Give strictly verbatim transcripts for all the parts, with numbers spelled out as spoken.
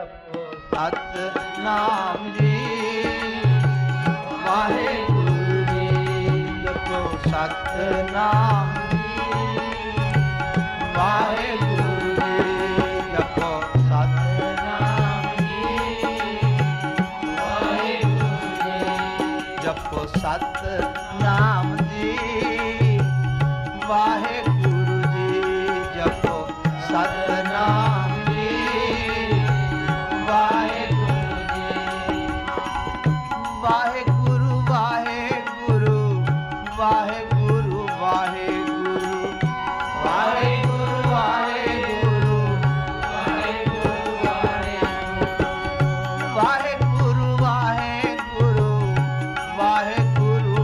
ਜਪੋ ਸਤਨਾਮ ਜੀ ਵਾਹਿਗੁਰੂ ਜੀ ਜਪੋ ਸਤਨਾਮ ਜੀ ਵਾਹਿਗੁਰੂ ਜੀ ਜਪੋ ਸਤਨਾਮ ਜੀ ਵਾਹਿਗੁਰੂ ਜੀ ਜਪੋ ਸਤਨਾਮ ਜੀ ਵਾਹਿਗੁਰੂ ਜੀ ਜਪੋ ਸਤਨਾਮ ਜੀ ਵਾਹਿਗੁਰੂ ਜੀ ਵਾਹਿਗੁਰੂ ਵਾਹਿਗੁਰੂ ਵਾਹਿਗੁਰੂ ਵਾਹਿਗੁਰੂ ਵਾਹਿਗੁਰੂ ਵਾਹਿਗੁਰੂ ਵਾਹਿਗੁਰੂ ਵਾਹਿਗੁਰੂ ਵਾਹਿਗੁਰੂ ਵਾਹਿਗੁਰੂ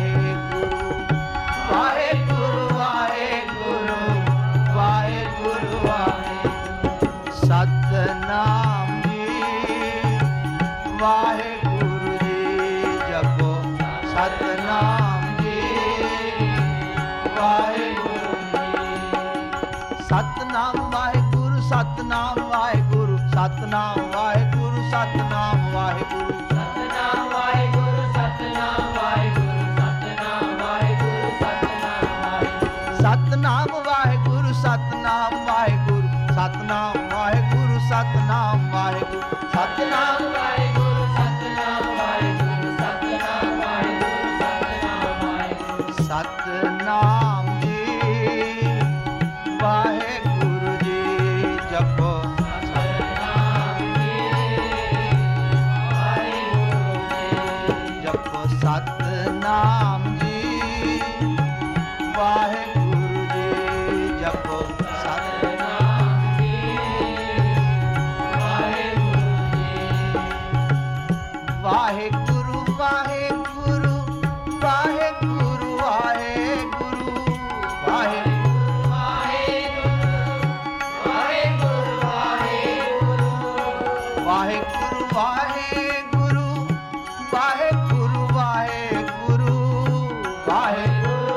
ਵਾਹਿਗੁਰੂ ਵਾਹਿਗੁਰੂ ਵਾਹਿਗੁਰੂ ਵਾਹਿਗੁਰੂ ਸਤਨਾਮ ਜੀ ਵਾਹਿਗੁਰੂ ਜੀ ਜਪੋ ਸਤਨਾਮ ਜੀ ਵਾਹਿਗੁਰੂ ਜੀ ਸਤਨਾਮ ਵਾਹਿਗੁਰੂ ਸਤਨਾਮ ਵਾਹਿਗੁਰੂ ਸਤਨਾਮ ਵਾਹਿਗੁਰੂ ਸਤਨਾਮ ਵਾਹਿਗੁਰੂ ਸਤਨਾਮ ਵਾਹਿਗੁਰੂ ਸਤਨਾਮ ਵਾਹਿਗੁਰੂ ਸਤਨਾਮ ਵਾਹਿਗੁਰੂ ਸਤਨਾਮ ਵਾਹਿਗੁਰੂ ਸਤਨਾਮ ਵਾਹਿਗੁਰੂ ਸਤਨਾਮ ਵਾਹਿਗੁਰੂ ਸਤਨਾਮ ਵਾਹਿਗੁਰੂ ਸਤਨਾਮ ਵਾਹਿਗੁਰੂ ਸਤਨਾਮ ਵਾਹਿਗੁਰੂ ਸਤਨਾਮ ਵਾਹਿਗੁਰੂ ਸਤਨਾਮ ਵਾਹਿਗੁਰੂ ਸਤਨਾਮ ਜੀ ਵਾਹਿਗੁਰੂ ਜੀ ਜਪੋ ਸਤਨਾਮ ਜੀ ਵਾਹਿਗੁਰੂ ਜੀ ਜਪੋ ਸਤਨਾਮ ਜੀ ਵਾਹਿਗੁਰੂ ਜੀ ਜਪੋ ਸਤਨਾਮ ਜੀ ਵਾਹਿਗੁਰੂ ਜੀ ਵਾਹਿਗੁਰੂ ਵਾਹਿਗੁਰੂ ਵਾਹਿਗੁਰੂ ਵਾਹਿਗੁਰੂ ਵਾਹਿਗੁਰੂ ਵਾਹਿਗੁਰੂ ਵਾਹਿਗੁਰੂ ਵਾਹਿਗੁਰੂ ਵਾਹਿਗੁਰੂ ਵਾਹਿਗੁਰੂ ਵਾਹਿਗੁਰੂ ਵਾਹਿਗੁਰੂ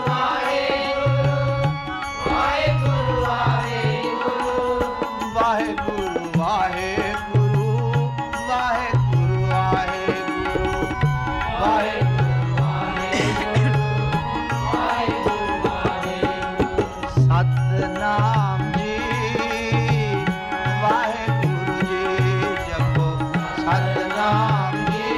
ਵਾਹਿਗੁਰੂ ਵਾਹਿਗੁਰੂ ਵਾਹਿਗੁਰੂ ਵਾਹਿਗੁਰੂ ਵਾਹਿਗੁਰੂ ਸਤਨਾਮ ਜੀ ਵਾਹਿਗੁਰੂ ਜੀ ਜਪੋ ਸਤਨਾਮ ਜੀ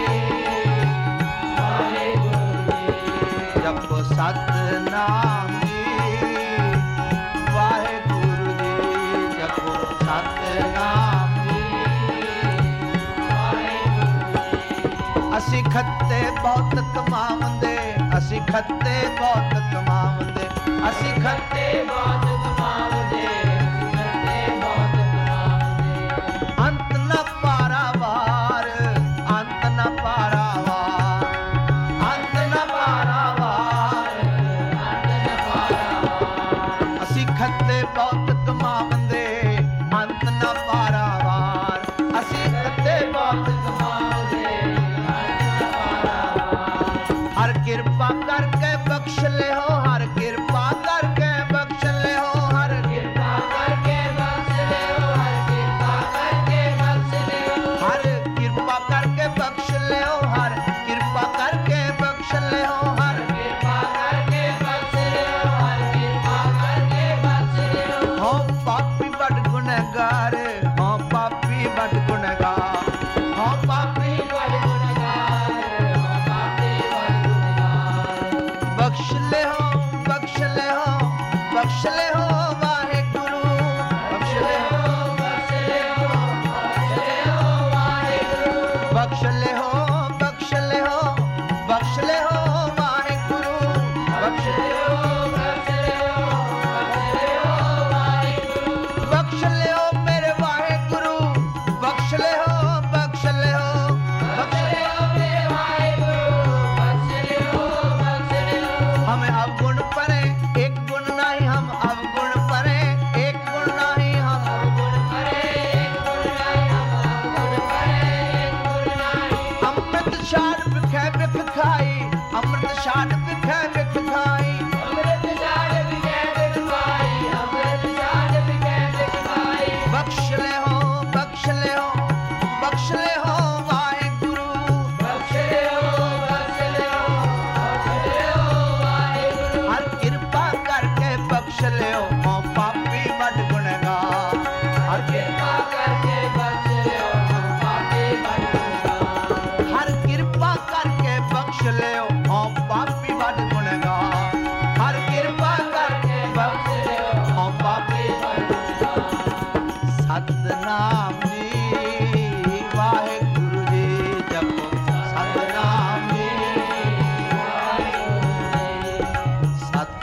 ਵਾਹਿਗੁਰੂ ਜੀ ਜਪੋ ਸਤਨਾਮ ਜੀ ਵਾਹਿਗੁਰੂ ਜੀ ਜਪੋ ਸਤਨਾਮ ਜੀ ਵਾਹਿਗੁਰੂ ਅਸੀਂ ਖੱਤੇ ਬਹੁਤ ਕਮਾਉਂਦੇ ਅਸੀਂ ਖੱਤੇ ਬਹੁਤ ਕਮਾਉਂਦੇ ਅਸੀਂ ਖੱਤੇ ਬਹੁਤ ਕਮਾਉਂਦੇ ਖੱਤੇ ਬਹੁਤ ਕਮਾਉਂਦੇ ਅੰਤ ਨ ਪਾਰਾਵਾਰ ਅੰਤ ਨ ਪਾਰਾਵਾਰ ਅੰਤ ਨ ਪਾਰਾਵਾਰ ਅੰਤ ਨ ਪਾਰਾਵਾਰ ਅਸੀਂ ਖੱਤੇ ਬਹੁਤ ਕਮਾਉਂਦੇ ਅੰਤ ਨ ਪਾਰਾਵਾਰ ਅਸੀਂ ਖੱਤੇ ਬਹੁਤ ਕਮਾਉਂਦੇ ਅੰਤ ਨ ਪਾਰਾਵਾਰ ਹਰ ਕਿਰਪਾ ਕਰਕੇ ਬਖਸ਼ ਲੈ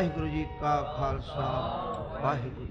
ਵਾਹਿਗੁਰੂ ਜੀ ਕਾ ਖਾਲਸਾ ਵਾਹਿਗੁਰੂ